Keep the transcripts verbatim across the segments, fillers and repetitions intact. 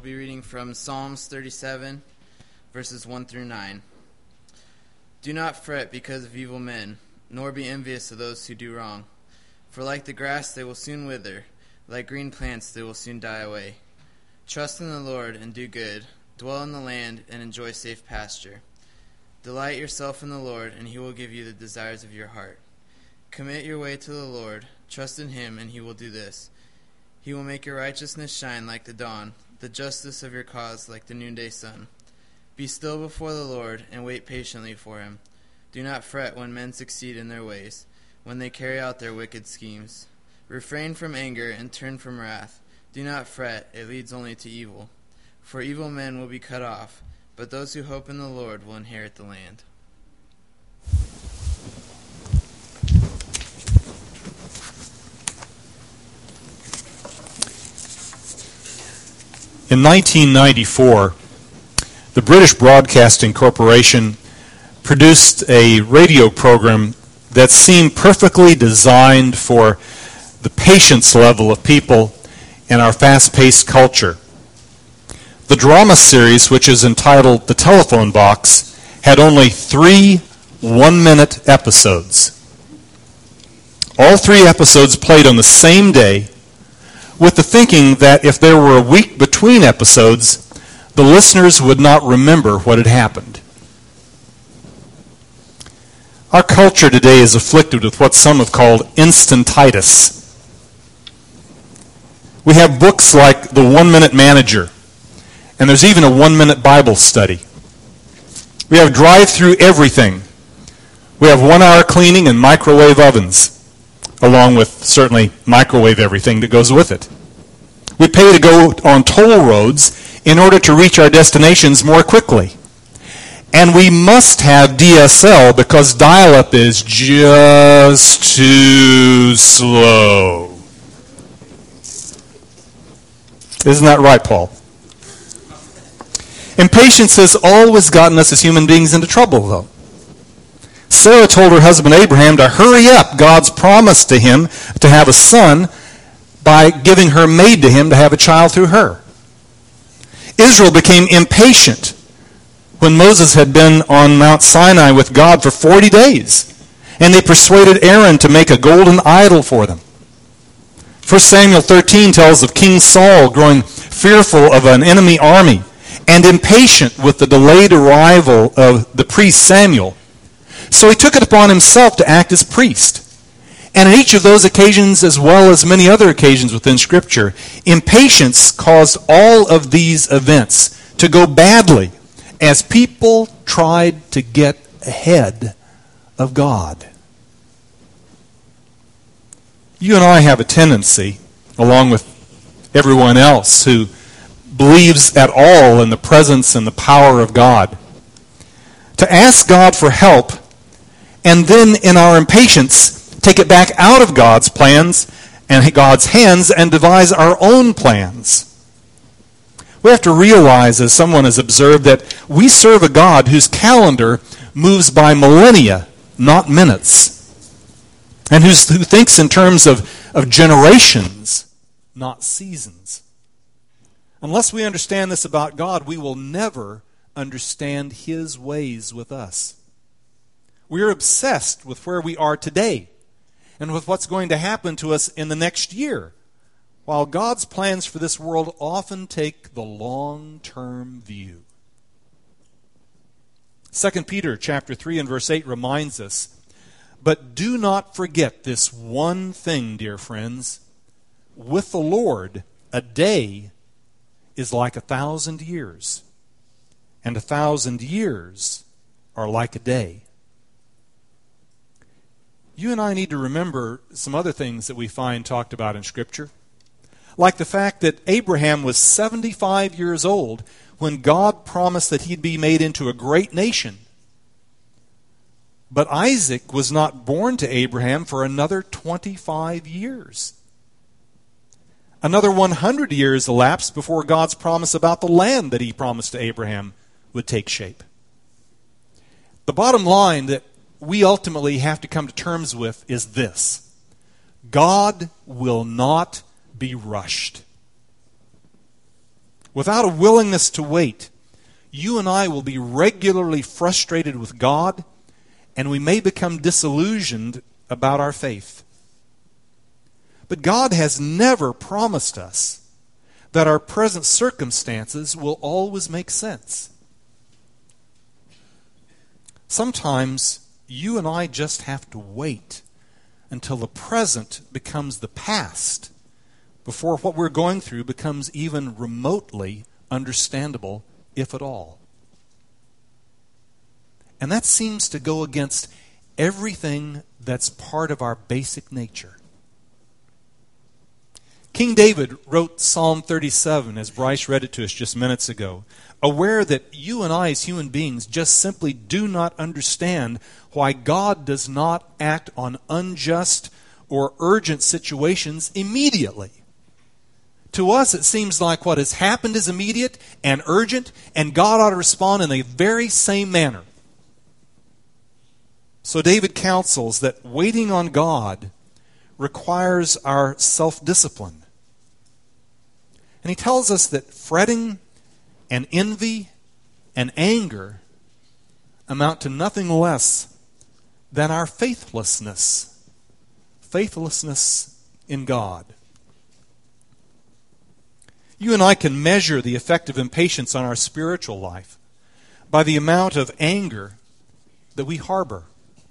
be reading from Psalms thirty-seven, verses one through nine. Do not fret because of evil men, nor be envious of those who do wrong. For like the grass they will soon wither, like green plants they will soon die away. Trust in the Lord and do good. Dwell in the land and enjoy safe pasture. Delight yourself in the Lord, and he will give you the desires of your heart. Commit your way to the Lord. Trust in him, and he will do this. He will make your righteousness shine like the dawn, the justice of your cause like the noonday sun. Be still before the Lord, and wait patiently for him. Do not fret when men succeed in their ways, when they carry out their wicked schemes. Refrain from anger and turn from wrath. Do not fret, it leads only to evil. For evil men will be cut off, but those who hope in the Lord will inherit the land. In nineteen ninety-four, the British Broadcasting Corporation produced a radio program that seemed perfectly designed for the patience level of people in our fast-paced culture. The drama series, which is entitled The Telephone Box, had only three one-minute episodes. All three episodes played on the same day, with the thinking that if there were a week between episodes, the listeners would not remember what had happened. Our culture today is afflicted with what some have called instantitis. We have books like The One-Minute Manager, and there's even a one-minute Bible study. We have drive-through everything. We have one-hour cleaning and microwave ovens, along with certainly microwave everything that goes with it. We pay to go on toll roads in order to reach our destinations more quickly. And we must have D S L because dial-up is just too slow. Isn't that right, Paul? Impatience has always gotten us as human beings into trouble, though. Sarah told her husband Abraham to hurry up God's promise to him to have a son by giving her maid to him to have a child through her. Israel became impatient when Moses had been on Mount Sinai with God for forty days, and they persuaded Aaron to make a golden idol for them. First Samuel thirteen tells of King Saul growing fearful of an enemy army and impatient with the delayed arrival of the priest Samuel. So he took it upon himself to act as priest. And in each of those occasions, as well as many other occasions within Scripture, impatience caused all of these events to go badly as people tried to get ahead of God. You and I have a tendency, along with everyone else who believes at all in the presence and the power of God, to ask God for help and then in our impatience take it back out of God's plans and God's hands and devise our own plans. We have to realize, as someone has observed, that we serve a God whose calendar moves by millennia, not minutes, and who's, who thinks in terms of, of generations, not seasons. Unless we understand this about God, we will never understand his ways with us. We are obsessed with where we are today and with what's going to happen to us in the next year, while God's plans for this world often take the long-term view. Second Peter chapter three and verse eight reminds us, "But do not forget this one thing, dear friends. With the Lord, a day is like a thousand years, and a thousand years are like a day." You and I need to remember some other things that we find talked about in Scripture, like the fact that Abraham was seventy-five years old when God promised that he'd be made into a great nation. But Isaac was not born to Abraham for another twenty-five years. Another one hundred years elapsed before God's promise about the land that he promised to Abraham would take shape. The bottom line that we ultimately have to come to terms with is this: God will not be rushed. without a willingness to wait, you and I will be regularly frustrated with God, and we may become disillusioned about our faith. But God has never promised us that our present circumstances will always make sense. Sometimes you and I just have to wait until the present becomes the past before what we're going through becomes even remotely understandable, if at all. And that seems to go against everything that's part of our basic nature. King David wrote Psalm thirty-seven, as Bryce read it to us just minutes ago, aware that you and I as human beings just simply do not understand why God does not act on unjust or urgent situations immediately. To us, it seems like what has happened is immediate and urgent, and God ought to respond in the very same manner. So David counsels that waiting on God requires our self-discipline. And he tells us that fretting and envy and anger amount to nothing less than our faithlessness. Faithlessness in God. You and I can measure the effect of impatience on our spiritual life by the amount of anger that we harbor.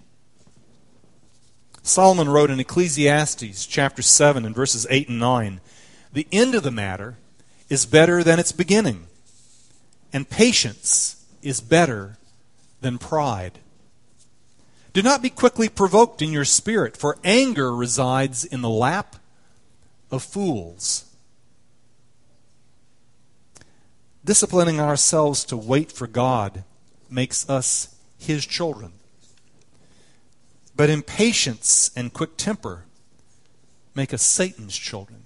Solomon wrote in Ecclesiastes chapter seven and verses eight and nine, "The end of the matter is better than its beginning, and patience is better than pride. Do not be quickly provoked in your spirit, for anger resides in the lap of fools." Disciplining ourselves to wait for God makes us His children. But impatience and quick temper make us Satan's children.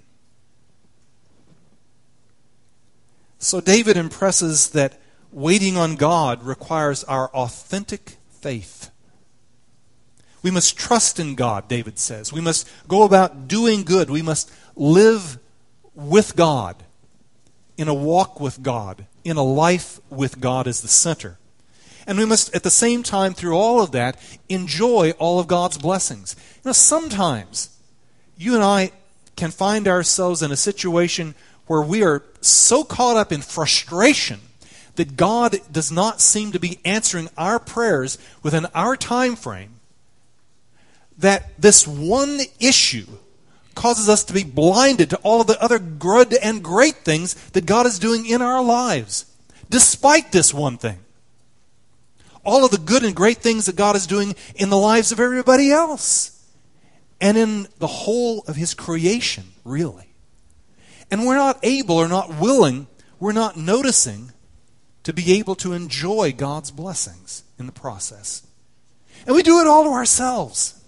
So David impresses that waiting on God requires our authentic faith. We must trust in God, David says. We must go about doing good. We must live with God, in a walk with God, in a life with God as the center. And we must, at the same time, through all of that, enjoy all of God's blessings. You know, sometimes you and I can find ourselves in a situation where we are so caught up in frustration that God does not seem to be answering our prayers within our time frame, that this one issue causes us to be blinded to all of the other good and great things that God is doing in our lives, despite this one thing. All of the good and great things that God is doing in the lives of everybody else, and in the whole of His creation, really. And we're not able or not willing, we're not noticing to be able to enjoy God's blessings in the process. And we do it all to ourselves.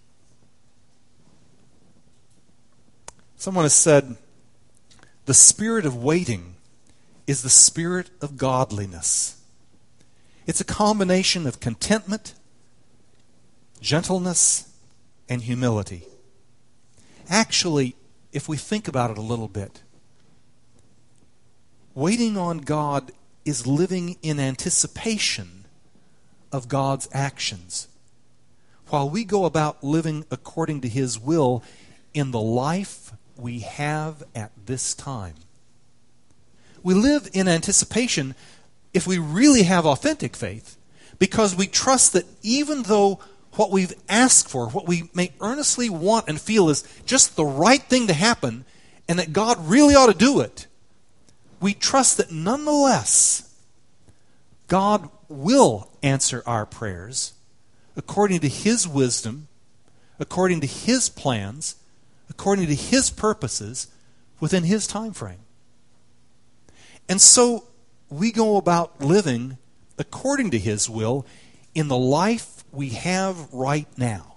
Someone has said, the spirit of waiting is the spirit of godliness. It's a combination of contentment, gentleness, and humility. Actually, if we think about it a little bit, waiting on God is living in anticipation of God's actions, while we go about living according to His will in the life we have at this time. We live in anticipation, if we really have authentic faith, because we trust that even though what we've asked for, what we may earnestly want and feel is just the right thing to happen, and that God really ought to do it, we trust that nonetheless, God will answer our prayers according to His wisdom, according to His plans, according to His purposes, within His time frame. And so we go about living according to His will in the life we have right now.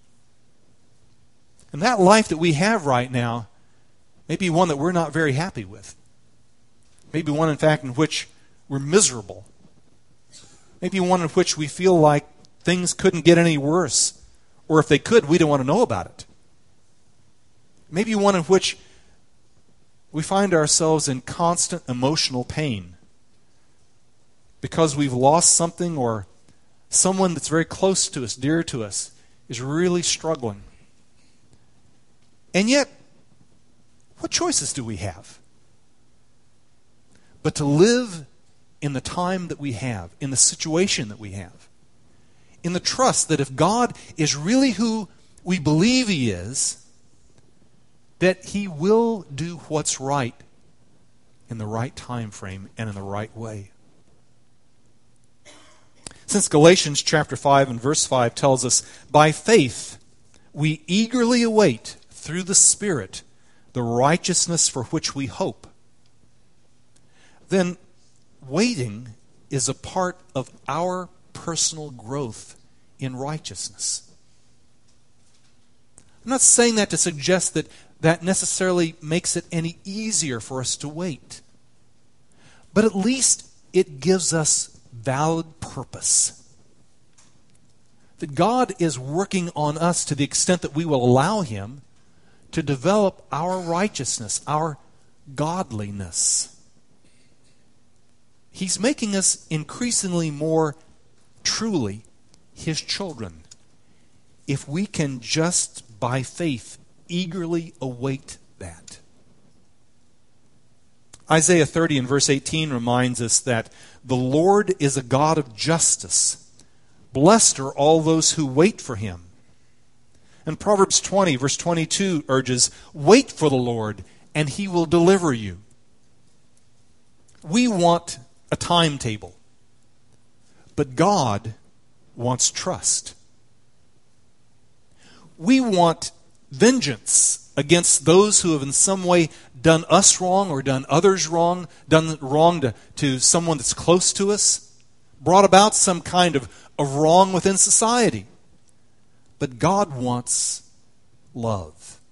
And that life that we have right now may be one that we're not very happy with. Maybe one, in fact, in which we're miserable. Maybe one in which we feel like things couldn't get any worse. Or if they could, we don't want to know about it. Maybe one in which we find ourselves in constant emotional pain because we've lost something, or someone that's very close to us, dear to us, is really struggling. And yet, what choices do we have? But to live in the time that we have, in the situation that we have, in the trust that if God is really who we believe He is, that He will do what's right in the right time frame and in the right way. Since Galatians chapter five and verse five tells us, by faith we eagerly await through the Spirit the righteousness for which we hope, then waiting is a part of our personal growth in righteousness. I'm not saying that to suggest that that necessarily makes it any easier for us to wait. But at least it gives us valid purpose. That God is working on us to the extent that we will allow Him to develop our righteousness, our godliness. He's making us increasingly more truly His children, if we can just by faith eagerly await that. Isaiah thirty and verse eighteen reminds us that the Lord is a God of justice. Blessed are all those who wait for Him. And Proverbs twenty verse twenty-two urges, wait for the Lord and He will deliver you. We want a timetable, but God wants trust. We want vengeance against those who have in some way done us wrong or done others wrong, done wrong to, to someone that's close to us, brought about some kind of, of wrong within society. But God wants love.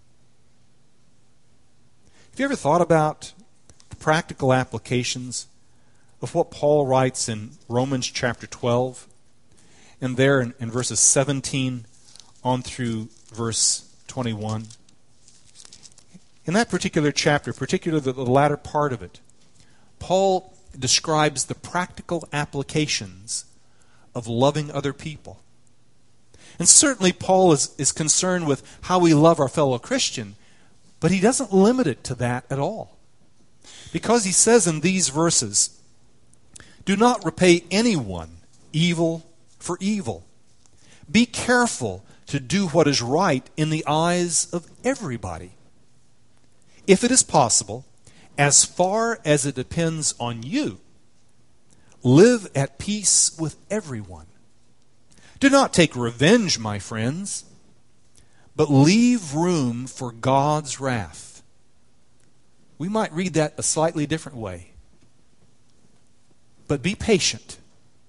Have you ever thought about the practical applications of what Paul writes in Romans chapter twelve, and there in, in verses seventeen on through verse twenty-one? In that particular chapter, particularly the, the latter part of it, Paul describes the practical applications of loving other people. And certainly Paul is, is concerned with how we love our fellow Christian, but he doesn't limit it to that at all. Because he says in these verses, do not repay anyone evil for evil. Be careful to do what is right in the eyes of everybody. If it is possible, as far as it depends on you, live at peace with everyone. Do not take revenge, my friends, but leave room for God's wrath. We might read that a slightly different way. But be patient.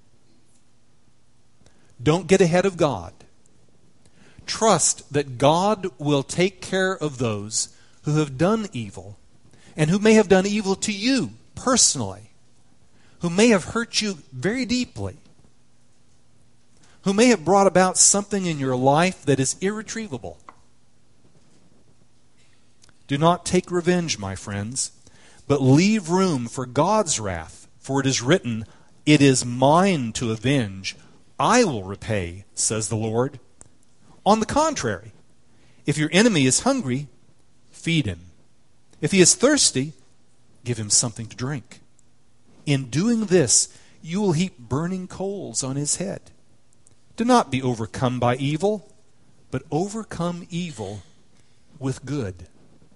Don't get ahead of God. Trust that God will take care of those who have done evil and who may have done evil to you personally, who may have hurt you very deeply, who may have brought about something in your life that is irretrievable. Do not take revenge, my friends, but leave room for God's wrath. For it is written, it is mine to avenge. I will repay, says the Lord. On the contrary, if your enemy is hungry, feed him. If he is thirsty, give him something to drink. In doing this, you will heap burning coals on his head. Do not be overcome by evil, but overcome evil with good.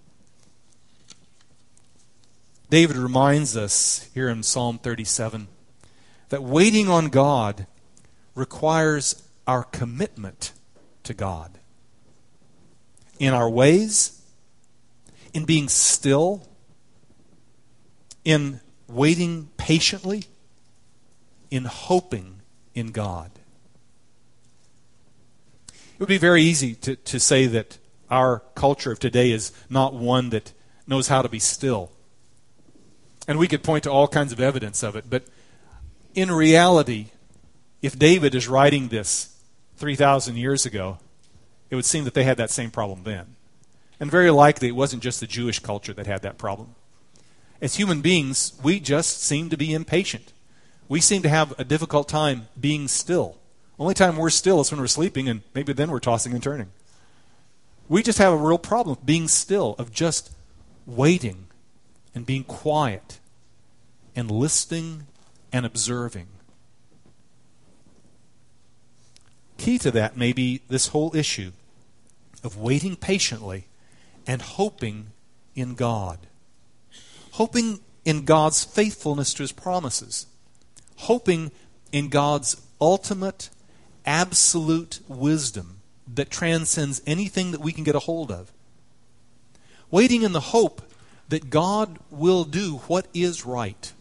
David reminds us here in Psalm thirty-seven that waiting on God requires our commitment to God. In our ways, in being still, in waiting patiently, in hoping in God. It would be very easy to, to say that our culture of today is not one that knows how to be still. And we could point to all kinds of evidence of it. But in reality, if David is writing this three thousand years ago, it would seem that they had that same problem then. And very likely it wasn't just the Jewish culture that had that problem. As human beings, we just seem to be impatient. We seem to have a difficult time being still. Only time we're still is when we're sleeping, and maybe then we're tossing and turning. We just have a real problem with being still, of just waiting and being quiet and listening and observing. Key to that may be this whole issue of waiting patiently and hoping in God. Hoping in God's faithfulness to His promises. Hoping in God's ultimate, absolute wisdom that transcends anything that we can get a hold of. Waiting in the hope that God will do what is right.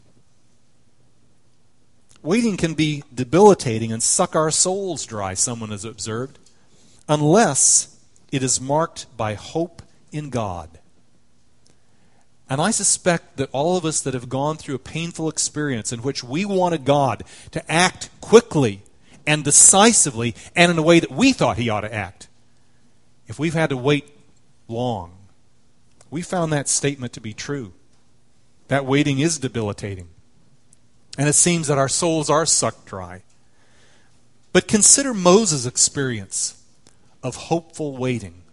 Waiting can be debilitating and suck our souls dry, someone has observed, unless it is marked by hope in God. And I suspect that all of us that have gone through a painful experience in which we wanted God to act quickly and decisively and in a way that we thought He ought to act, if we've had to wait long, we found that statement to be true. That waiting is debilitating. And it seems that our souls are sucked dry. But consider Moses' experience of hopeful waiting.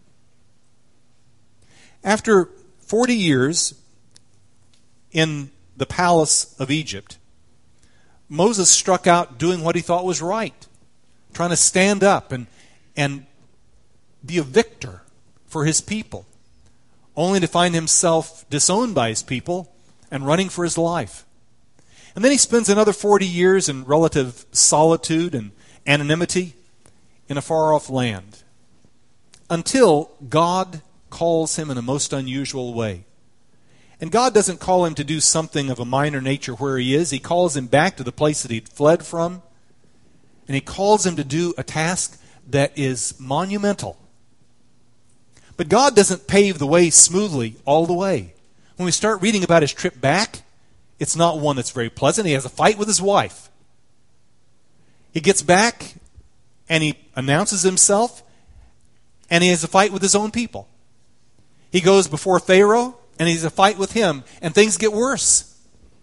After forty years in the palace of Egypt, Moses struck out doing what he thought was right, trying to stand up and, and be a victor for his people, only to find himself disowned by his people and running for his life. And then he spends another forty years in relative solitude and anonymity in a far-off land, until God calls him in a most unusual way. And God doesn't call him to do something of a minor nature where he is. He calls him back to the place that he'd fled from. And he calls him to do a task that is monumental. But God doesn't pave the way smoothly all the way. When we start reading about his trip back, it's not one that's very pleasant. He has a fight with his wife. He gets back and he announces himself, and he has a fight with his own people. He goes before Pharaoh, and he has a fight with him, and things get worse.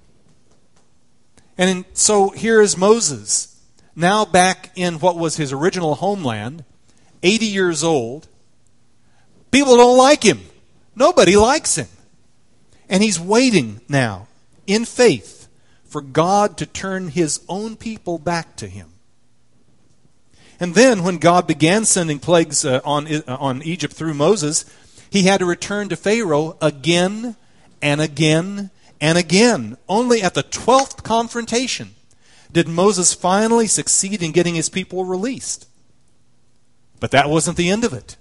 And in, so here is Moses, now back in what was his original homeland, eighty years old. People don't like him. Nobody likes him. And he's waiting now, in faith, for God to turn his own people back to him. And then when God began sending plagues uh, on, uh, on Egypt through Moses, he had to return to Pharaoh again and again and again. Only at the twelfth confrontation did Moses finally succeed in getting his people released. But that wasn't the end of it.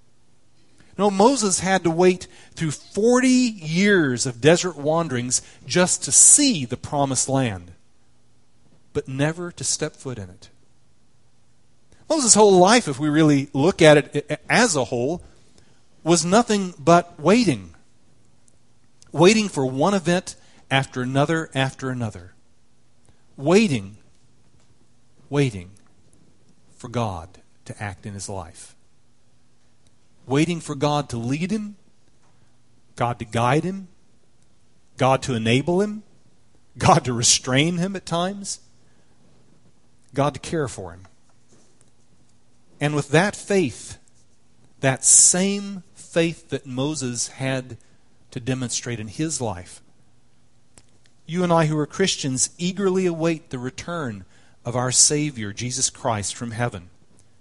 No, Moses had to wait through forty years of desert wanderings just to see the promised land, but never to step foot in it. Moses' whole life, if we really look at it as a whole, was nothing but waiting. Waiting for one event after another after another. Waiting, waiting for God to act in his life. Waiting for God to lead him, God to guide him, God to enable him, God to restrain him at times, God to care for him. And with that faith, that same faith that Moses had to demonstrate in his life, you and I who are Christians eagerly await the return of our Savior, Jesus Christ, from heaven,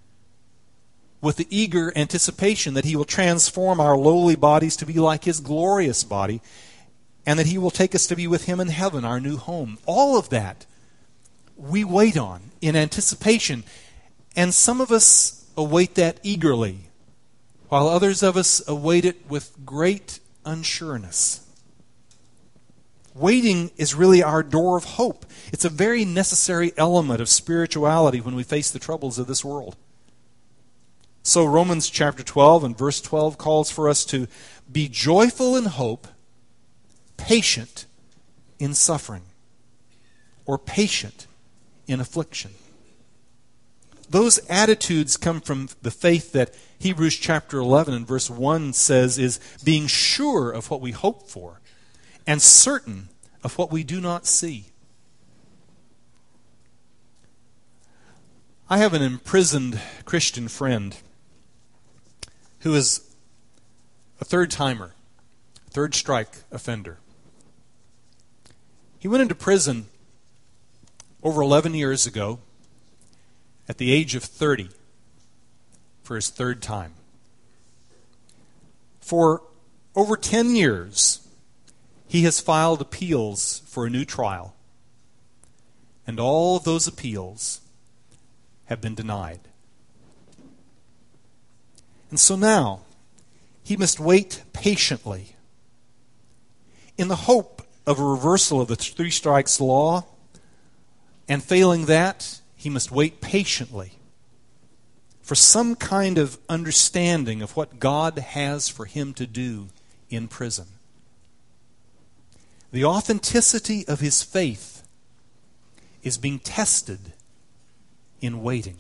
with the eager anticipation that he will transform our lowly bodies to be like his glorious body, and that he will take us to be with him in heaven, our new home. All of that we wait on in anticipation, and some of us await that eagerly, while others of us await it with great unsureness. Waiting is really our door of hope. It's a very necessary element of spirituality when we face the troubles of this world. So Romans chapter twelve and verse twelve calls for us to be joyful in hope, patient in suffering, or patient in affliction. those attitudes come from the faith that Hebrews chapter eleven and verse one says is being sure of what we hope for and certain of what we do not see. I have an imprisoned Christian friend who is a third-timer, third-strike offender. He went into prison over eleven years ago at the age of thirty for his third time. For over ten years, he has filed appeals for a new trial, and all of those appeals have been denied. And so now, he must wait patiently in the hope of a reversal of the three strikes law, and failing that, he must wait patiently for some kind of understanding of what God has for him to do in prison. The authenticity of his faith is being tested in waiting.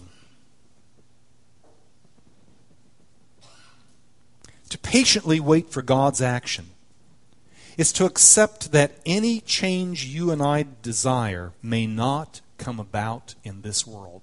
To patiently wait for God's action is to accept that any change you and I desire may not come about in this world.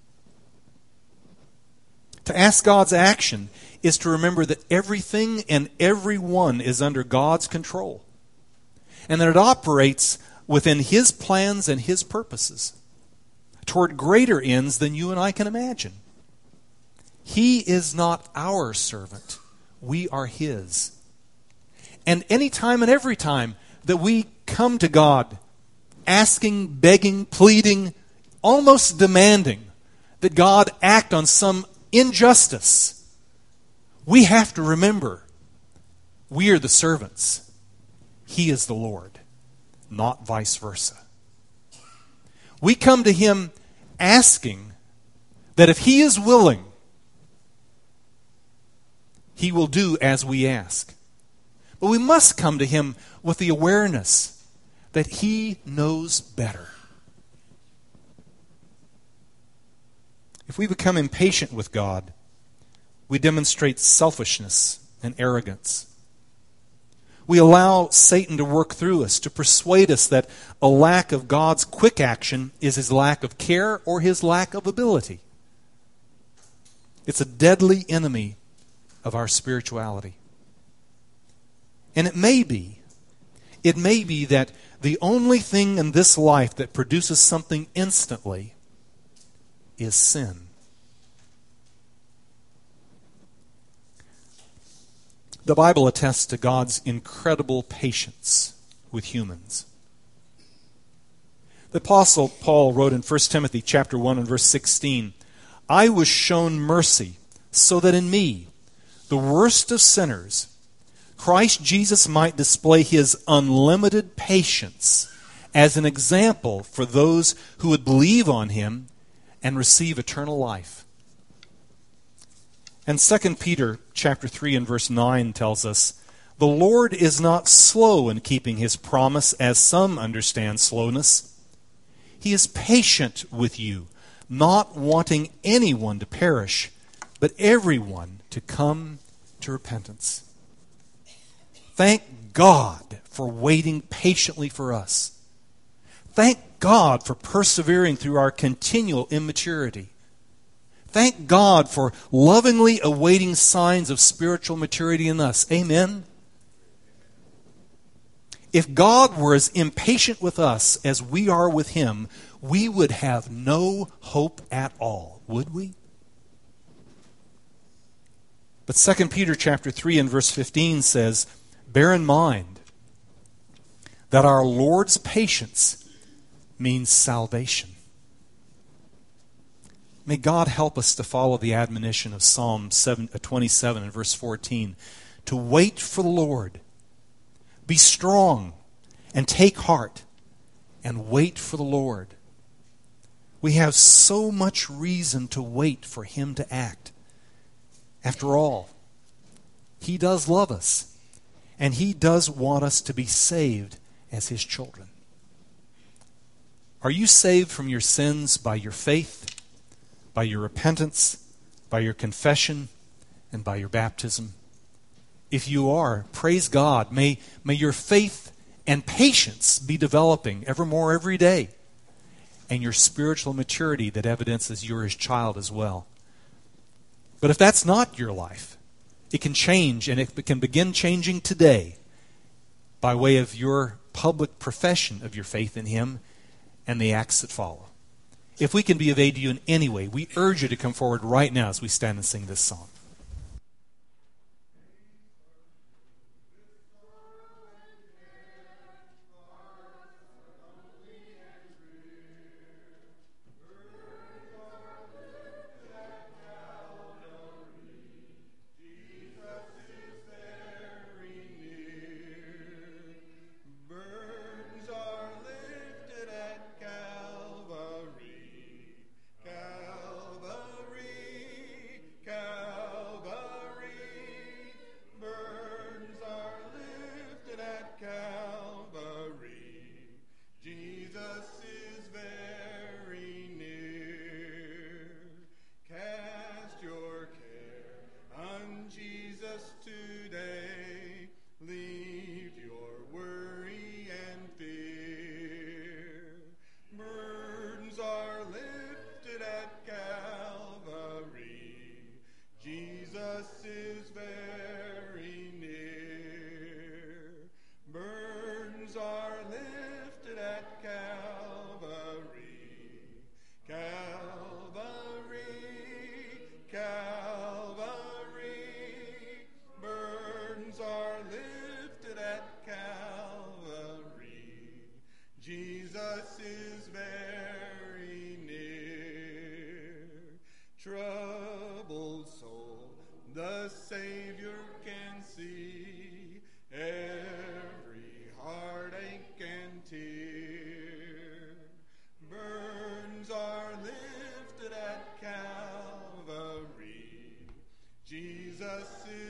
To ask God's action is to remember that everything and everyone is under God's control, and that it operates within His plans and His purposes toward greater ends than you and I can imagine. He is not our servant. We are His. And any time and every time that we come to God asking, begging, pleading, almost demanding that God act on some injustice, we have to remember we are the servants. He is the Lord, not vice versa. We come to Him asking that if He is willing, He will do as we ask. But we must come to Him with the awareness that He knows better. If we become impatient with God, we demonstrate selfishness and arrogance. We allow Satan to work through us, to persuade us that a lack of God's quick action is His lack of care or His lack of ability. It's a deadly enemy of our spirituality. And it may be, it may be that the only thing in this life that produces something instantly is sin. The Bible attests to God's incredible patience with humans. The Apostle Paul wrote in First Timothy chapter one and verse sixteen, "I was shown mercy so that in me, the worst of sinners, Christ Jesus might display His unlimited patience as an example for those who would believe on Him and receive eternal life." And Second Peter chapter three and verse nine tells us, "The Lord is not slow in keeping His promise, as some understand slowness. He is patient with you, not wanting anyone to perish, but everyone to come to repentance." Thank God for waiting patiently for us. Thank God for persevering through our continual immaturity. Thank God for lovingly awaiting signs of spiritual maturity in us. Amen? If God were as impatient with us as we are with Him, we would have no hope at all, would we? But Second Peter chapter three and verse fifteen says, "Bear in mind that our Lord's patience means salvation." May God help us to follow the admonition of Psalm twenty-seven and verse fourteen, to wait for the Lord. Be strong and take heart and wait for the Lord. We have so much reason to wait for Him to act. After all, He does love us, and He does want us to be saved as His children. Are you saved from your sins by your faith, by your repentance, by your confession, and by your baptism? If you are, praise God. May, may your faith and patience be developing ever more every day, and your spiritual maturity that evidences you're His child as well. But if that's not your life, it can change, and it can begin changing today by way of your public profession of your faith in Him and the acts that follow. If we can be of aid to you in any way, we urge you to come forward right now as we stand and sing this song. Jesus is